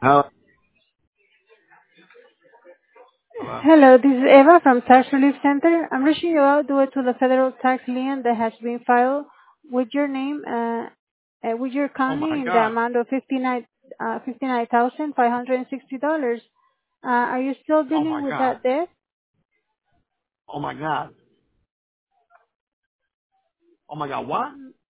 Hello. Hello. Hello, this is Eva from Tax Relief Center. I'm reaching you out due to the federal tax lien that has been filed with your name, with your Oh my county in the God. amount of $59,560. Are you still Oh dealing my with God. that debt? Oh my God. Oh my God. What?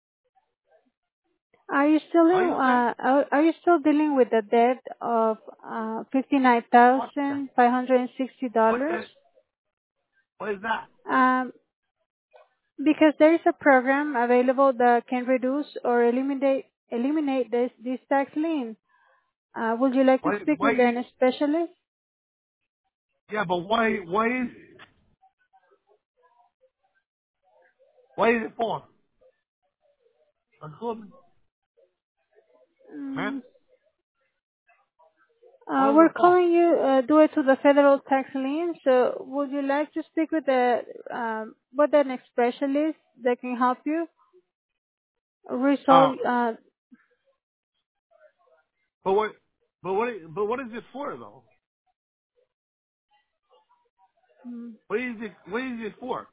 Are you still What are you saying? are you still dealing with the debt of What? The, what $59,560? is? What is that? Um, because there is a program available that can reduce or eliminate this tax lien. Would you like to Why? speak Why? with an specialist? Yeah, but why? Why is? Why is it for? Good, man. Mm, What is we're it for? calling you due to the federal tax lien. So, would you like to speak with an specialist that can help you Uh, resolve? but what? But what is it for though? Mm, What is it? What is it for?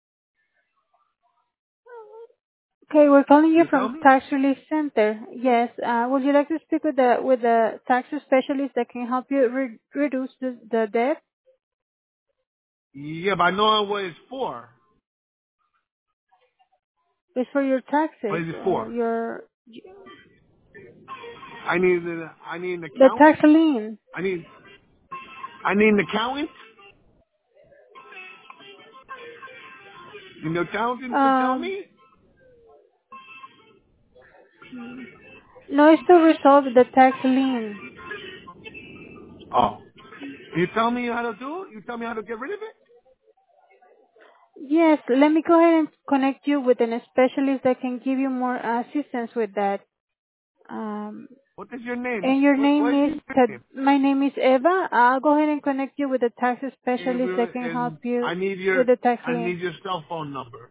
okay, we're calling you You tell from me. Tax Relief Center. Yes. Would you like to speak with the tax specialist that can help you reduce the debt? Yeah, but I know what it's for. It's for your What taxes. is it for? Your I need an the account. tax lien. I need I need an accountant. And the accountant could tell Um, me. no, it's to resolve the tax lien. Oh. You tell me how to do it? You tell me how to get rid of it? Yes, let me go ahead and connect you with a specialist that can give you more assistance with that. Um, What is your name? and your name What is is your name? My name is Eva. I'll go ahead and connect you with a tax specialist that can help And you with the tax I lien. need your cell phone number.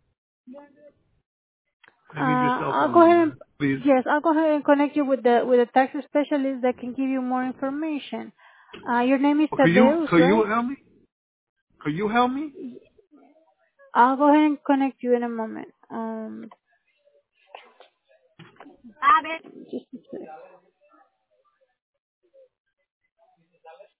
I need your cell I'll phone go ahead and number, please. yes, I'll go ahead and connect you with the tax specialist that can give you more information. Your name is Well, Tadeus, could you right? help me? Could you help me? I'll go ahead and connect you in a moment. Just a sec.